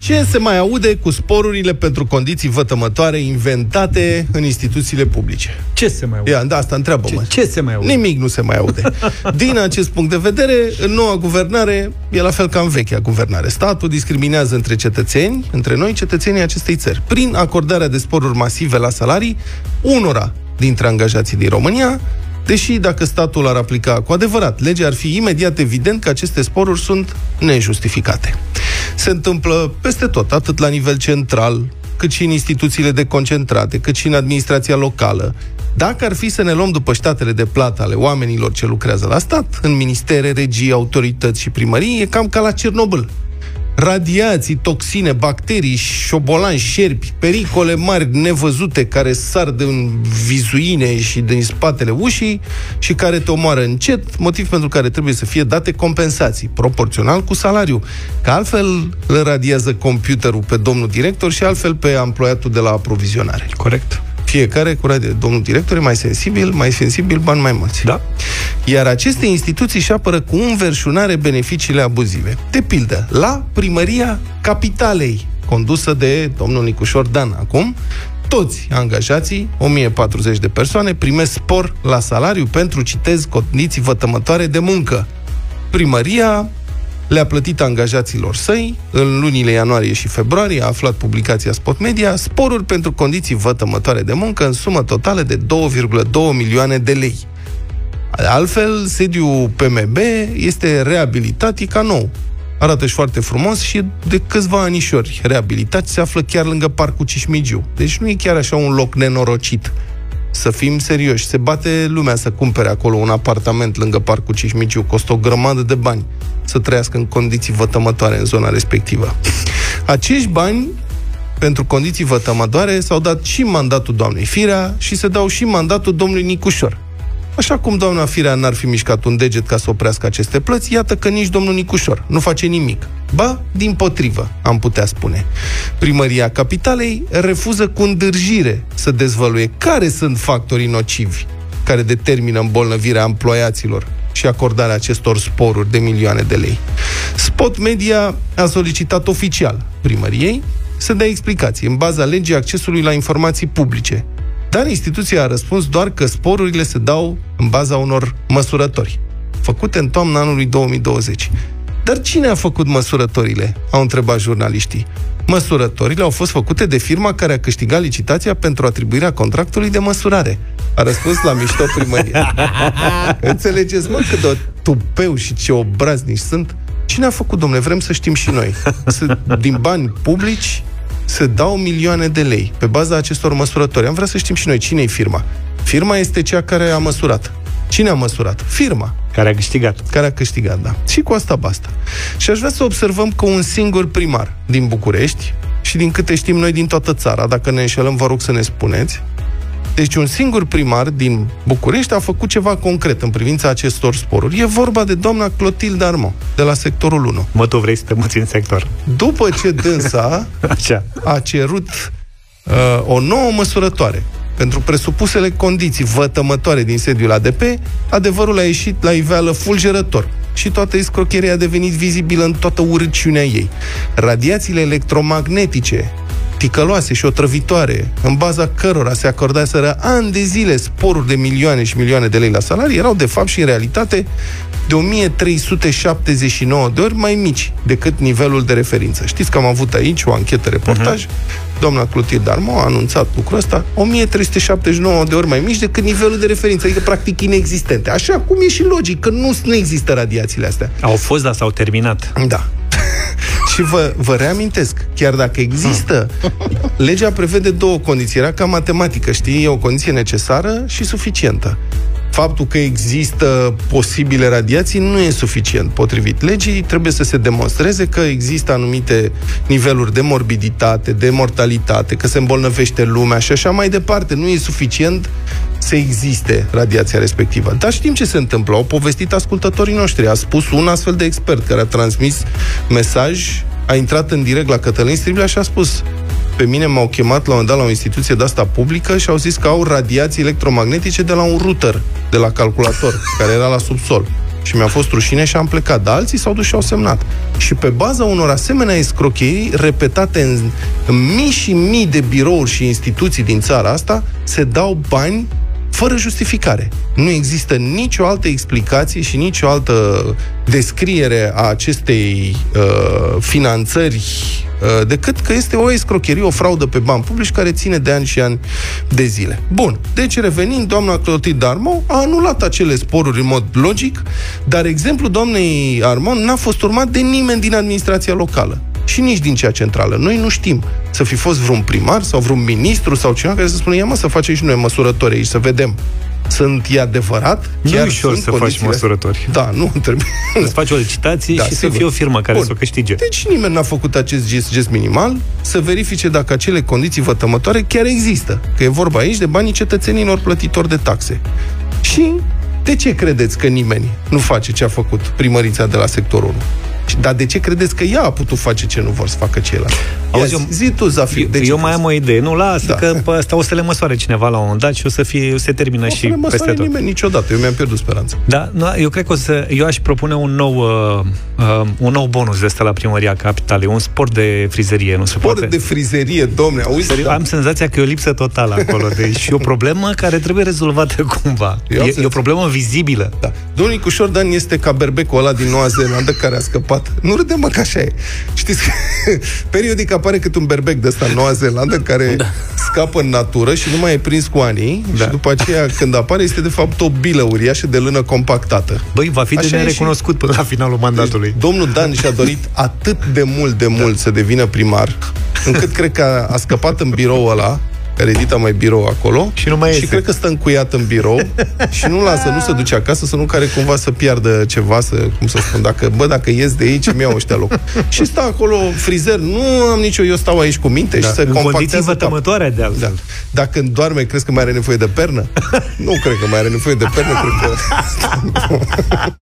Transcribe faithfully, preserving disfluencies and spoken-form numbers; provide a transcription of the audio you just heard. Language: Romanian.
Ce se mai aude cu sporurile pentru condiții vătămătoare inventate în instituțiile publice? Ce se mai aude? Ia, da, asta întreabă-mă. Ce, ce se mai aude? Nimic nu se mai aude. Din acest punct de vedere, în noua guvernare, e la fel ca în vechea guvernare. Statul discriminează între cetățeni, între noi, cetățenii acestei țări, prin acordarea de sporuri masive la salarii unora dintre angajații din România, deși dacă statul ar aplica cu adevărat legea, ar fi imediat evident că aceste sporuri sunt nejustificate. Se întâmplă peste tot, atât la nivel central, cât și în instituțiile deconcentrate, cât și în administrația locală. Dacă ar fi să ne luăm după ștatele de plată ale oamenilor ce lucrează la stat, în ministere, regii, autorități și primării, e cam ca la Cernobâl. Radiații, toxine, bacterii, șobolani, șerpi, pericole mari nevăzute care sar din vizuine și din spatele ușii și care te omoară încet, motiv pentru care trebuie să fie date compensații, proporțional cu salariu. Că altfel îl radiază computerul pe domnul director și altfel pe emploiatul de la aprovizionare. Corect. Fiecare cu radio. Domnul director e mai sensibil, mai sensibil, bani mai mulți. Da. Iar aceste instituții își apără cu înverșunare beneficiile abuzive. De pildă, la Primăria Capitalei, condusă de domnul Nicușor Dan acum, toți angajații, o mie patruzeci de persoane, primesc spor la salariu pentru, citez, condiții vătămătoare de muncă. Primăria le-a plătit angajaților săi, în lunile ianuarie și februarie, a aflat publicația Spot Media, sporuri pentru condiții vătămătoare de muncă în sumă totală de două virgulă doi milioane de lei. Altfel, sediul P M B este reabilitat, e ca nou. Arată și foarte frumos și de câțiva anișori reabilitat, se află chiar lângă Parcul Cismigiu. Deci nu e chiar așa un loc nenorocit. Să fim serioși, se bate lumea să cumpere acolo un apartament lângă Parcul Cismigiu, costă o grămadă de bani să trăiască în condiții vătămătoare în zona respectivă. Acești bani, pentru condiții vătămătoare, s-au dat și mandatul doamnei Firea și se dau și mandatul domnului Nicușor. Așa cum doamna Firea n-ar fi mișcat un deget ca să oprească aceste plăți, iată că nici domnul Nicușor nu face nimic. Ba, dimpotrivă, am putea spune. Primăria Capitalei refuză cu îndârjire să dezvăluie care sunt factorii nocivi care determină îmbolnăvirea emploiaților și acordarea acestor sporuri de milioane de lei. Spot Media a solicitat oficial primăriei să dea explicații în baza legii accesului la informații publice. Dar instituția a răspuns doar că sporurile se dau în baza unor măsurători, făcute în toamna anului două mii douăzeci. Dar cine a făcut măsurătorile? Au întrebat jurnaliștii. Măsurătorile au fost făcute de firma care a câștigat licitația pentru atribuirea contractului de măsurare. A răspuns la mișto primăria. Înțelegeți, mă, cât de tupeu și ce obraznici sunt? Cine a făcut, domnule? Vrem să știm și noi. Să, din bani publici se dau milioane de lei pe baza acestor măsurători. Am vrea să știm și noi cine e firma. Firma este cea care a măsurat. Cine a măsurat? Firma. Care a câștigat. Care a câștigat, da. Și cu asta basta. Și aș vrea să observăm că un singur primar din București, și din câte știm noi din toată țara, dacă ne înșelăm, vă rog să ne spuneți, deci un singur primar din București a făcut ceva concret în privința acestor sporuri. E vorba de doamna Clotilde Armand, de la sectorul unu. Mă, tu vrei să te muți în sector. După ce dânsa Așa. a cerut uh, o nouă măsurătoare pentru presupusele condiții vătămătoare din sediul A D P, adevărul a ieșit la iveală fulgerător și toată escrocheria a devenit vizibilă în toată urăciunea ei. Radiațiile electromagnetice ticăloase și otrăvitoare, în baza cărora se acordaseră ani de zile sporuri de milioane și milioane de lei la salarii, erau de fapt și în realitate de o mie trei sute șaptezeci și nouă de ori mai mici decât nivelul de referință. Știți că am avut aici o anchetă reportaj, uh-huh. Doamna Clotilde Armand a anunțat lucrul ăsta, o mie trei sute șaptezeci și nouă de ori mai mici decât nivelul de referință, adică practic inexistente. Așa cum e și logic, că nu, nu există radiațiile astea. Au fost, dar s-au terminat. Da. Și vă, vă reamintesc, chiar dacă există, legea prevede două condiții, era ca matematică, știi, e o condiție necesară și suficientă. Faptul că există posibile radiații nu e suficient. Potrivit legii, trebuie să se demonstreze că există anumite niveluri de morbiditate, de mortalitate, că se îmbolnăvește lumea și așa mai departe. Nu e suficient să existe radiația respectivă. Dar știm ce se întâmplă. Au povestit ascultătorii noștri. A spus un astfel de expert care a transmis mesaj, a intrat în direct la Cătălin Striblea și a spus: pe mine m-au chemat la un moment dat la o instituție de-asta publică și au zis că au radiații electromagnetice de la un router, de la calculator, care era la subsol. și mi-a fost rușine și am plecat, dar alții s-au dus și au semnat. Și pe baza unor asemenea escrocherii repetate în, în mii și mii de birouri și instituții din țara asta, se dau bani fără justificare. Nu există nicio altă explicație și nicio altă descriere a acestei uh, finanțări uh, decât că este o escrocherie, o fraudă pe bani publici care ține de ani și ani de zile. Bun, deci revenind, doamna Clotilde Armand a anulat acele sporuri în mod logic, dar exemplul doamnei Armand n-a fost urmat de nimeni din administrația locală și nici din cea centrală. Noi nu știm să fi fost vreun primar sau vreun ministru sau cineva care să spună, ia mă, să facem și noi măsurători aici, să vedem. Sunt, e adevărat? Nu e ușor să faci măsurători. Da, nu trebuie. Să faci o licitație da, și sigur. Să fie o firmă care Bun. Să o câștige. Deci nimeni n-a făcut acest gest, gest minimal să verifice dacă acele condiții vătămătoare chiar există. Că e vorba aici de banii cetățenilor plătitori de taxe. Și de ce credeți că nimeni nu face ce a făcut primărița de la sectorul unu? Dar de ce credeți că ea a putut face ce nu vor să facă ceilalți? Auzi, zi tu, Zafir, eu, eu mai am o idee. Nu, lasă, da. Că pe asta o să le măsoare cineva la un moment dat și o să fie, o să se termină o și peste tot. Nu nimeni niciodată. Eu mi-am pierdut speranța. Da, nu, eu cred că o să, eu aș propune un nou uh, uh, un nou bonus de ăsta la Primăria Capitalei, un sport de frizerie, nu se sport poate? de frizerie, domne, auzi? Da. Am senzația că e o lipsă totală acolo. Deci e o problemă care trebuie rezolvată cumva. E, e o problemă vizibilă. Da. Domnul Nicușor Dan este ca berbecul ăla din Noua Zeelandă care a scăpat. Nu râdem, mă, că așa e. Știți că periodic apare cât un berbec de ăsta în Noua Zeelandă care da. Scapă în natură și nu mai e prins cu anii da. Și după aceea când apare este de fapt o bilă uriașă de lână compactată. Băi, va fi de nerecunoscut și... până la finalul mandatului. Deci, domnul Dan și-a dorit atât de mult de mult da. Să devină primar, încât cred că a, a scăpat în birou ăla, care edita mai birou acolo și, nu mai și cred că stă încuiat în birou și nu lasă, nu se duce acasă, să nu care cumva să piardă ceva, să, cum să spun, dacă, bă, dacă ies de aici, îmi iau ăștia loc. Și stă acolo frizer, nu am nicio, eu stau aici cu minte da, și se compactează. În condiții vătămătoare de altfel. Da. Dacă doarme, crezi că mai are nevoie de pernă? Nu cred că mai are nevoie de pernă, cred că...